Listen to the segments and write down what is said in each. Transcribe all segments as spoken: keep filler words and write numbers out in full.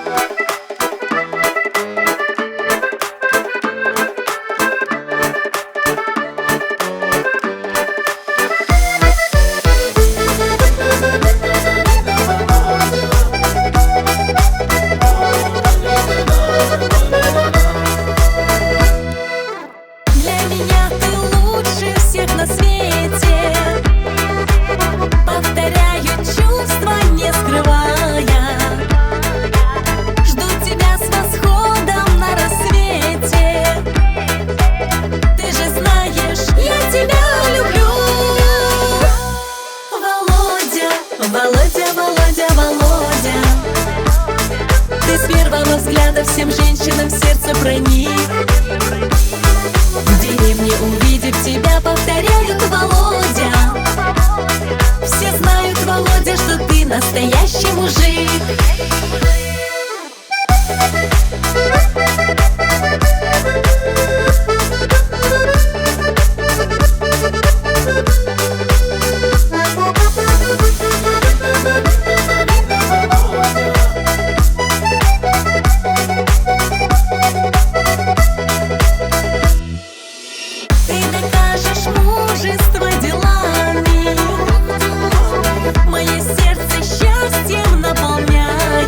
Володя, Володя, Володя, ты с первого взгляда всем женщинам в сердце проник. В деревне, увидев тебя, повторяют: Володя. Все знают, Володя, что ты настоящий мужик. Мужество делами, мое сердце счастьем наполняя.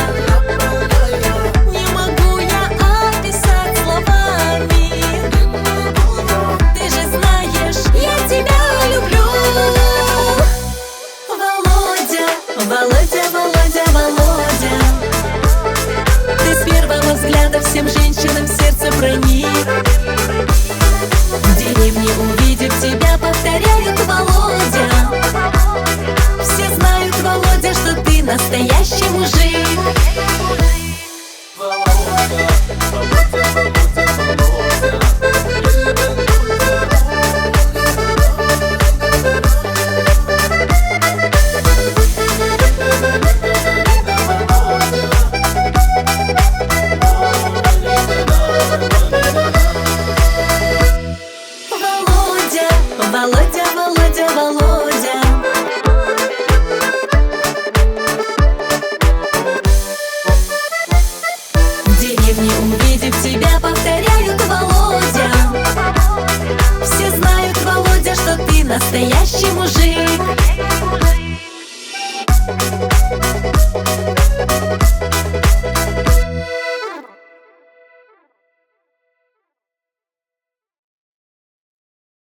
Не могу я описать словами. Ты же знаешь, я тебя люблю. Володя, Володя, Володя, Володя, ты с первого взгляда всем женщинам в сердце проник. В деревне, увидев тебя, повторяют: Володя. Все знают, Володя, что ты настоящий мужик. Володя, Володя, Володя, Володя. В деревне, увидев тебя, повторяют: Володя. Все знают, Володя, что ты настоящий мужик.